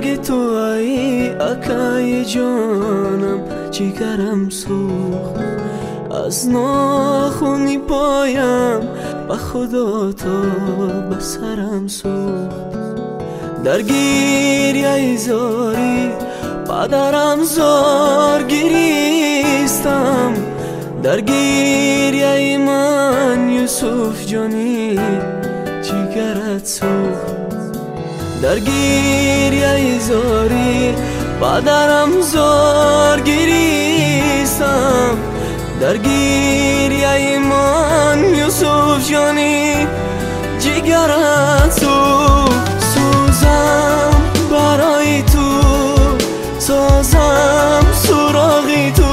مرگ تو ای اکای جانم، جگرم سوخت از ناخونی پایم، به خدا تا به سرم سوخت. در گریه زاری پدرم زار گریستم، در گریه من یوسف جانی جگرت سوخت. در گریه زاری پدرم زار گریستم، در گریه من یوسف جانی جگرت سوخت. سوزم برای تو، سازم سراغی تو،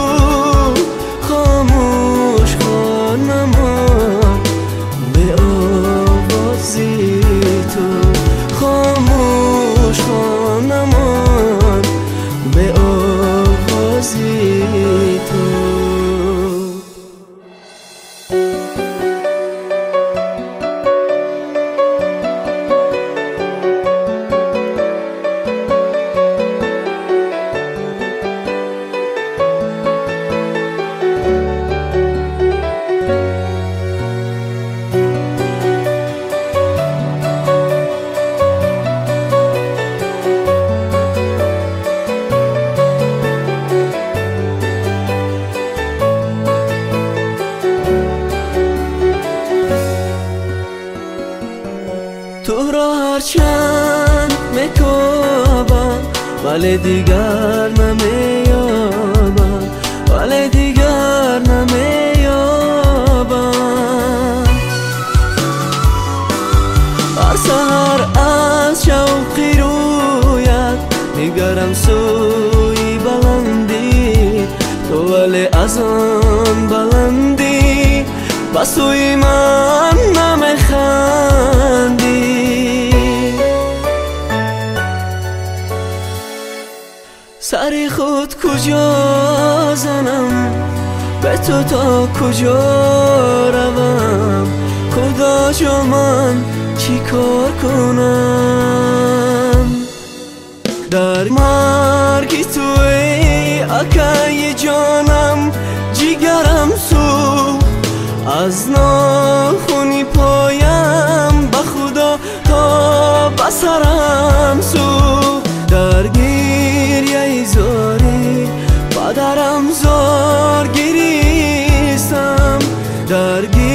خاموش خانمان به آوازی تو، خاموش خانمان به آوازی تو. تو را هرچند میکوبم ولی دیگر نمیابم، ولی دیگر نمیابم. هر سحر از شوقی رویت میگرم سوی بلندی، تو ولی از آن بلندی به سوی من نمیخندی. سری خود کجا زنم، به تو تا کجا روم، خدا جا من چی کار کنم. در مرگ تو ای اکای جانم، جگرم سوخت از ناخونی پایم، به خدا تا به سرم سوخت. در گریه زاری پدرم زار گریستم، در